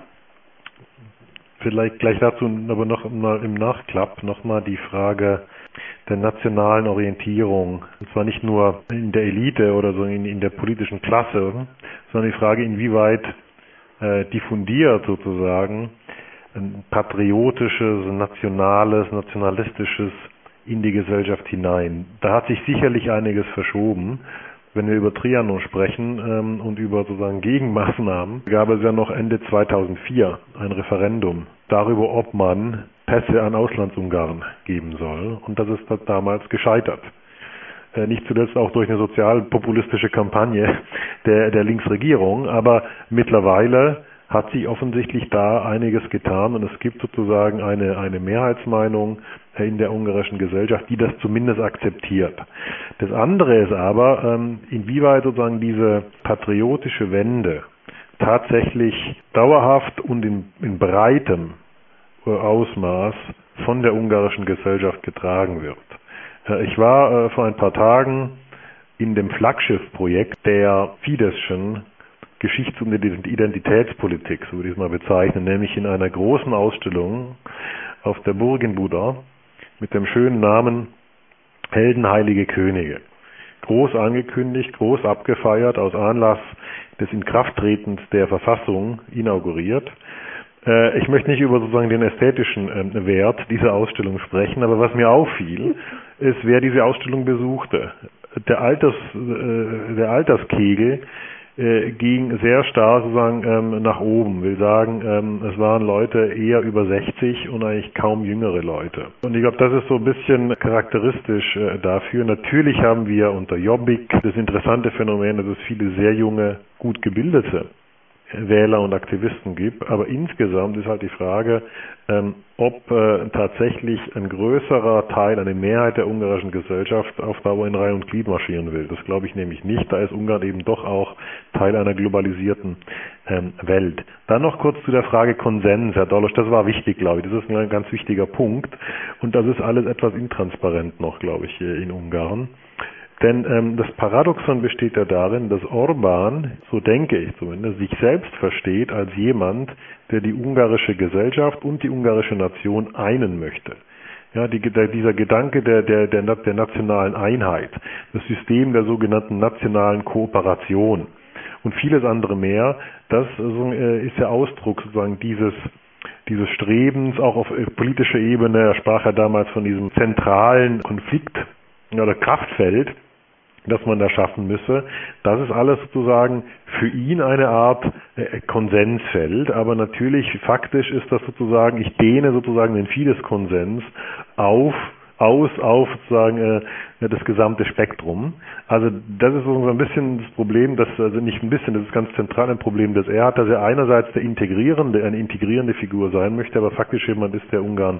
Speaker 4: Vielleicht gleich dazu aber noch mal im Nachklapp nochmal die Frage der nationalen Orientierung. Und zwar nicht nur in der Elite oder so in der politischen Klasse, sondern die Frage, inwieweit diffundiert sozusagen ein patriotisches, nationalistisches in die Gesellschaft hinein. Da hat sich sicherlich einiges verschoben. Wenn wir über Trianon sprechen und über sozusagen Gegenmaßnahmen, gab es ja noch Ende 2004 ein Referendum darüber, ob man Pässe an Auslandsungarn geben soll. Und das ist damals gescheitert. Nicht zuletzt auch durch eine sozialpopulistische Kampagne der Linksregierung, aber mittlerweile hat sich offensichtlich da einiges getan und es gibt sozusagen eine Mehrheitsmeinung in der ungarischen Gesellschaft, die das zumindest akzeptiert. Das andere ist aber, inwieweit sozusagen diese patriotische Wende tatsächlich dauerhaft und in breitem Ausmaß von der ungarischen Gesellschaft getragen wird. Ich war vor ein paar Tagen in dem Flaggschiffprojekt der Fideszschen Geschichts- und Identitätspolitik, so würde ich es mal bezeichnen, nämlich in einer großen Ausstellung auf der Burg in Buda mit dem schönen Namen Heldenheilige Könige. Groß angekündigt, groß abgefeiert, aus Anlass des Inkrafttretens der Verfassung inauguriert. Ich möchte nicht über sozusagen den ästhetischen Wert dieser Ausstellung sprechen, aber was mir auffiel, ist, wer diese Ausstellung besuchte. Der Alterskegel ging sehr stark sozusagen nach oben. Will sagen, es waren Leute eher über 60 und eigentlich kaum jüngere Leute. Und ich glaube, das ist so ein bisschen charakteristisch dafür. Natürlich haben wir unter Jobbik das interessante Phänomen, dass es viele sehr junge, gut gebildete Wähler und Aktivisten gibt, aber insgesamt ist halt die Frage, ob tatsächlich ein größerer Teil, eine Mehrheit der ungarischen Gesellschaft auf Dauer in Reihe und Glied marschieren will. Das glaube ich nämlich nicht. Da ist Ungarn eben doch auch Teil einer globalisierten Welt. Dann noch kurz zu der Frage Konsens, Herr Dolosch, das war wichtig, glaube ich. Das ist ein ganz wichtiger Punkt und das ist alles etwas intransparent noch, glaube ich, in Ungarn. Denn das Paradoxon besteht ja darin, dass Orbán, so denke ich zumindest, sich selbst versteht als jemand, der die ungarische Gesellschaft und die ungarische Nation einen möchte. Ja, dieser Gedanke der nationalen Einheit, das System der sogenannten nationalen Kooperation und vieles andere mehr, das ist ja Ausdruck sozusagen dieses Strebens auch auf politischer Ebene. Er sprach ja damals von diesem zentralen Konflikt oder Kraftfeld, das man da schaffen müsse. Das ist alles sozusagen für ihn eine Art Konsensfeld, aber natürlich faktisch ist das sozusagen, ich dehne sozusagen den Fidesz-Konsens auf sozusagen das gesamte Spektrum. Also das ist so ein bisschen das Problem, also nicht ein bisschen, das ist ganz zentral ein Problem, das er hat, dass er einerseits eine integrierende Figur sein möchte, aber faktisch jemand ist, der Ungarn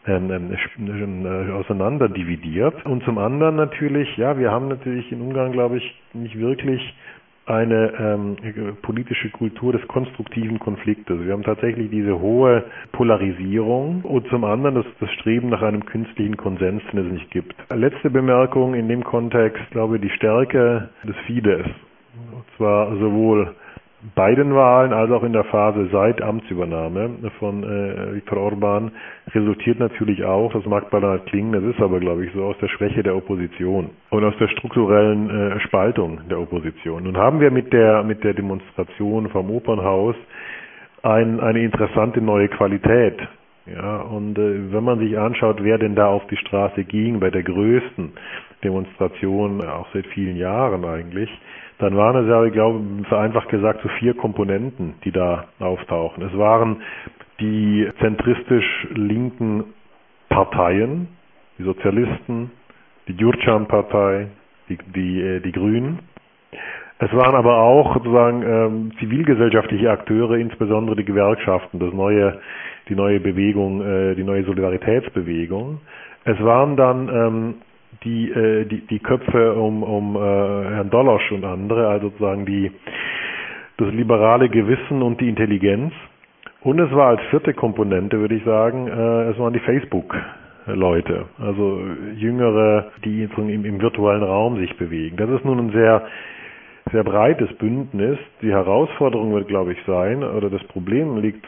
Speaker 4: auseinanderdividiert. Und zum anderen natürlich, ja, wir haben natürlich in Ungarn, glaube ich, nicht wirklich eine politische Kultur des konstruktiven Konfliktes. Wir haben tatsächlich diese hohe Polarisierung und zum anderen das Streben nach einem künstlichen Konsens, den es nicht gibt. Letzte Bemerkung in dem Kontext, glaube ich, die Stärke des Fidesz, und zwar sowohl bei den Wahlen als auch in der Phase seit Amtsübernahme von Viktor Orbán, resultiert natürlich auch, das mag banal klingen, das ist aber, glaube ich, so aus der Schwäche der Opposition und aus der strukturellen Spaltung der Opposition. Nun haben wir mit der Demonstration vom Opernhaus eine interessante neue Qualität. Ja, und wenn man sich anschaut, wer denn da auf die Straße ging, bei der größten Demonstration, auch seit vielen Jahren eigentlich, dann waren es ja, ich glaube, vereinfacht gesagt, so 4 Komponenten, die da auftauchen. Es waren die zentristisch linken Parteien, die Sozialisten, die Gyurcsány-Partei, die Grünen. Es waren aber auch sozusagen zivilgesellschaftliche Akteure, insbesondere die Gewerkschaften, die neue Bewegung, die neue Solidaritätsbewegung. Es waren dann die Köpfe um Herrn Dolosch und andere, also sozusagen das liberale Gewissen und die Intelligenz. Und es war als 4. Komponente, würde ich sagen, es waren die Facebook-Leute, also Jüngere, die im virtuellen Raum sich bewegen. Das ist nun ein sehr, sehr breites Bündnis. Die Herausforderung wird, glaube ich, sein, oder das Problem liegt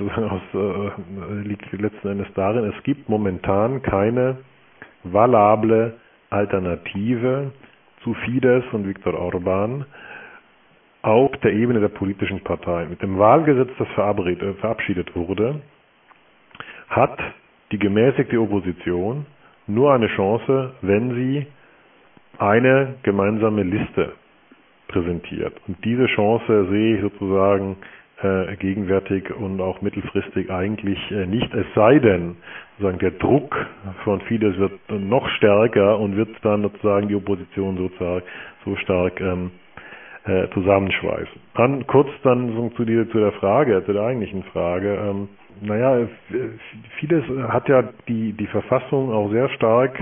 Speaker 4: letzten Endes darin, es gibt momentan keine valable Alternative zu Fidesz und Viktor Orbán auf der Ebene der politischen Parteien. Mit dem Wahlgesetz, das verabschiedet wurde, hat die gemäßigte Opposition nur eine Chance, wenn sie eine gemeinsame Liste präsentiert. Und diese Chance sehe ich sozusagen gegenwärtig und auch mittelfristig eigentlich nicht, es sei denn, sozusagen der Druck von Fidesz wird noch stärker und wird dann sozusagen die Opposition so stark zusammenschweißen. Dann kurz zu der Frage, zu der eigentlichen Frage. Fidesz hat ja die Verfassung auch sehr stark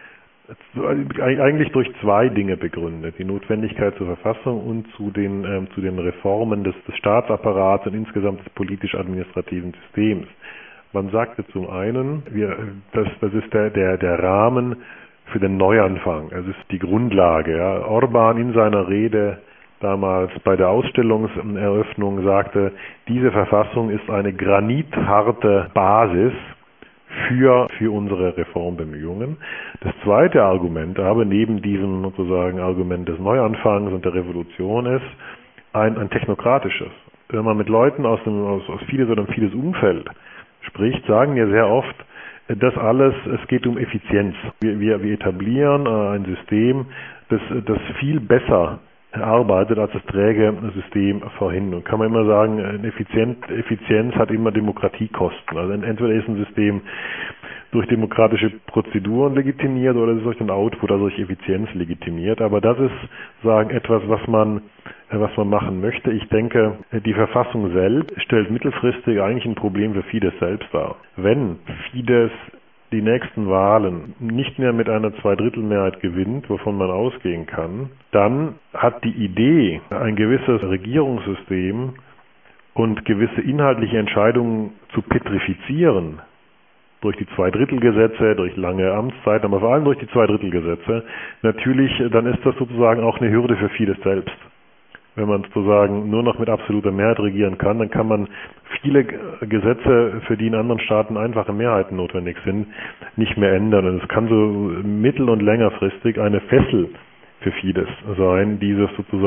Speaker 4: eigentlich durch 2 Dinge begründet. Die Notwendigkeit zur Verfassung und zu den Reformen des Staatsapparats und insgesamt des politisch-administrativen Systems. Man sagte zum einen, das ist der Rahmen für den Neuanfang. Es ist die Grundlage. Ja. Orbán in seiner Rede damals bei der Ausstellungseröffnung sagte, diese Verfassung ist eine granitharte Basis für unsere Reformbemühungen. Das zweite Argument aber neben diesem sozusagen Argument des Neuanfangs und der Revolution ist ein technokratisches. Wenn man mit Leuten aus Fidesz oder dem Fidesz-Umfeld spricht, sagen ja sehr oft, das alles, es geht um Effizienz. Wir etablieren ein System, das viel besser arbeitet als das träge System vorhin. Und kann man immer sagen, Effizienz hat immer Demokratiekosten. Also entweder ist ein System durch demokratische Prozeduren legitimiert oder es ist durch den Output, also durch Effizienz legitimiert. Aber das ist etwas, was man machen möchte. Ich denke, die Verfassung selbst stellt mittelfristig eigentlich ein Problem für Fidesz selbst dar. Wenn Fidesz die nächsten Wahlen nicht mehr mit einer Zweidrittelmehrheit gewinnt, wovon man ausgehen kann, dann hat die Idee, ein gewisses Regierungssystem und gewisse inhaltliche Entscheidungen zu petrifizieren, durch die Zweidrittelgesetze, durch lange Amtszeiten, aber vor allem durch die Zweidrittelgesetze, natürlich, dann ist das sozusagen auch eine Hürde für Fidesz selbst. Wenn man sozusagen nur noch mit absoluter Mehrheit regieren kann, dann kann man viele Gesetze, für die in anderen Staaten einfache Mehrheiten notwendig sind, nicht mehr ändern. Und es kann so mittel- und längerfristig eine Fessel für Fidesz sein, dieses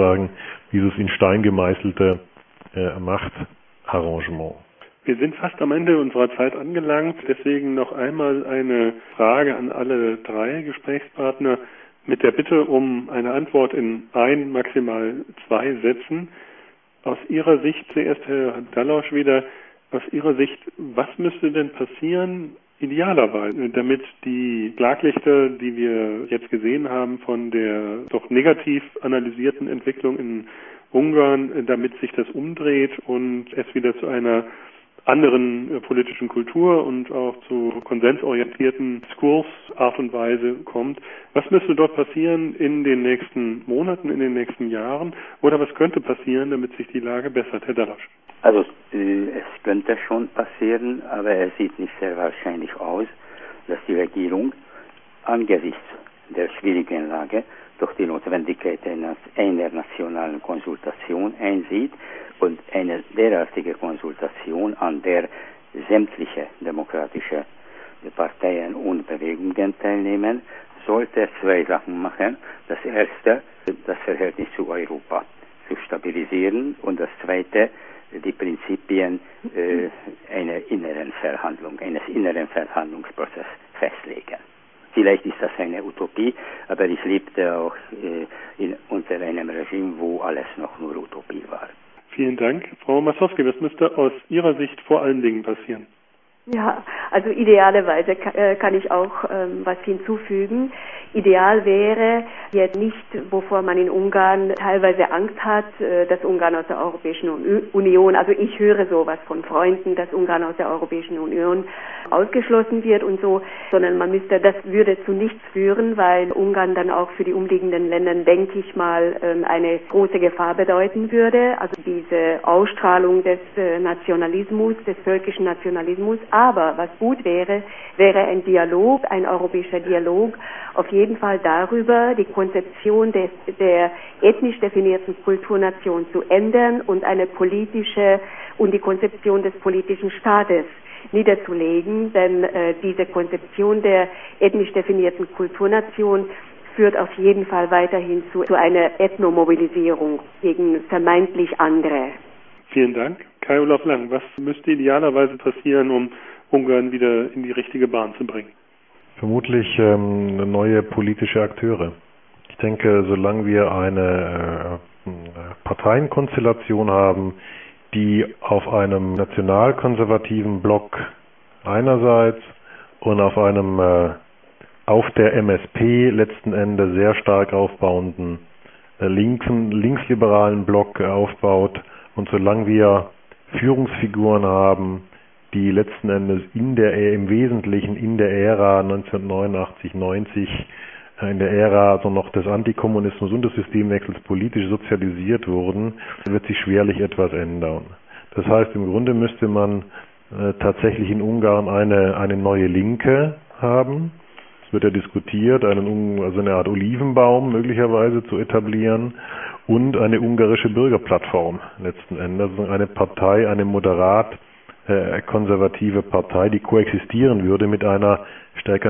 Speaker 4: in Stein gemeißelte Machtarrangement.
Speaker 1: Wir sind fast am Ende unserer Zeit angelangt, deswegen noch einmal eine Frage an alle 3 Gesprächspartner. Mit der Bitte um eine Antwort in 1, maximal 2 Sätzen. Aus Ihrer Sicht, zuerst Herr Dallosch wieder, aus Ihrer Sicht, was müsste denn passieren, idealerweise, damit die Schlaglichter, die wir jetzt gesehen haben von der doch negativ analysierten Entwicklung in Ungarn, damit sich das umdreht und es wieder zu einer anderen politischen Kultur und auch zu konsensorientierten Diskursart und Weise kommt. Was müsste dort passieren in den nächsten Monaten, in den nächsten Jahren? Oder was könnte passieren, damit sich die Lage bessert, Herr Dallosch?
Speaker 2: Also es könnte schon passieren, aber es sieht nicht sehr wahrscheinlich aus, dass die Regierung angesichts der schwierigen Lage doch die Notwendigkeit einer nationalen Konsultation einsieht und eine derartige Konsultation, an der sämtliche demokratische Parteien und Bewegungen teilnehmen, sollte 2 Sachen machen. Das erste, das Verhältnis zu Europa zu stabilisieren und das zweite, die Prinzipien eines inneren Verhandlungsprozesses festlegen. Vielleicht ist das eine Utopie, aber ich lebte auch unter einem Regime, wo alles noch nur Utopie war.
Speaker 1: Vielen Dank. Frau Masowski, was müsste aus Ihrer Sicht vor allen Dingen passieren?
Speaker 3: Ja, also idealerweise kann ich auch was hinzufügen. Ideal wäre jetzt nicht, wovor man in Ungarn teilweise Angst hat, dass Ungarn aus der Europäischen Union, also ich höre sowas von Freunden, dass Ungarn aus der Europäischen Union ausgeschlossen wird und so, sondern das würde zu nichts führen, weil Ungarn dann auch für die umliegenden Länder, denke ich mal, eine große Gefahr bedeuten würde. Also diese Ausstrahlung des Nationalismus, des völkischen Nationalismus. Aber was gut wäre ein Dialog, ein europäischer Dialog, auf jeden Fall darüber, die Konzeption der ethnisch definierten Kulturnation zu ändern und die Konzeption des politischen Staates niederzulegen, denn diese Konzeption der ethnisch definierten Kulturnation führt auf jeden Fall weiterhin zu einer Ethnomobilisierung gegen vermeintlich andere.
Speaker 1: Vielen Dank. Kai-Olaf Lang, was müsste idealerweise passieren, um Ungarn wieder in die richtige Bahn zu bringen?
Speaker 4: Vermutlich neue politische Akteure. Ich denke, solange wir eine Parteienkonstellation haben, die auf einem nationalkonservativen Block einerseits und auf einem auf der MSP letzten Endes sehr stark aufbauenden linksliberalen Block aufbaut, und solange wir Führungsfiguren haben, die letzten Endes im Wesentlichen in der Ära 1989-90, in der Ära also noch des Antikommunismus und des Systemwechsels politisch sozialisiert wurden, wird sich schwerlich etwas ändern. Das heißt, im Grunde müsste man tatsächlich in Ungarn eine neue Linke haben. Es wird ja diskutiert, also eine Art Olivenbaum möglicherweise zu etablieren und eine ungarische Bürgerplattform letzten Endes, also eine Partei, eine moderat konservative Partei, die koexistieren würde mit einer stärker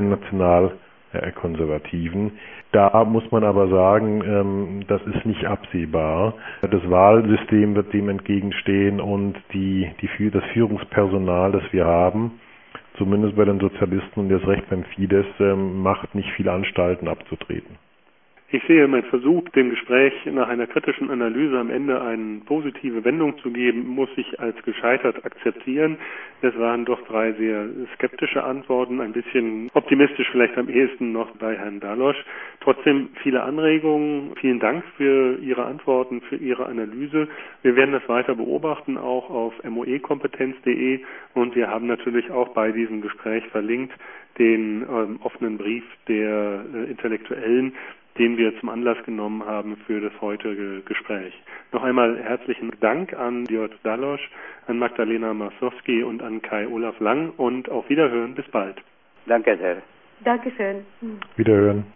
Speaker 4: nationalkonservativen. Da muss man aber sagen, das ist nicht absehbar. Das Wahlsystem wird dem entgegenstehen und das Führungspersonal, das wir haben, zumindest bei den Sozialisten und das Recht beim Fidesz, macht nicht viele Anstalten abzutreten.
Speaker 1: Ich sehe meinen Versuch, dem Gespräch nach einer kritischen Analyse am Ende eine positive Wendung zu geben, muss ich als gescheitert akzeptieren. Es waren doch 3 sehr skeptische Antworten, ein bisschen optimistisch vielleicht am ehesten noch bei Herrn Dallosch. Trotzdem viele Anregungen. Vielen Dank für Ihre Antworten, für Ihre Analyse. Wir werden das weiter beobachten, auch auf moekompetenz.de, und wir haben natürlich auch bei diesem Gespräch verlinkt den offenen Brief der Intellektuellen, den wir zum Anlass genommen haben für das heutige Gespräch. Noch einmal herzlichen Dank an György Dallosch, an Magdalena Masowski und an Kai-Olaf Lang und auf Wiederhören, bis bald.
Speaker 2: Danke sehr.
Speaker 3: Dankeschön.
Speaker 4: Wiederhören.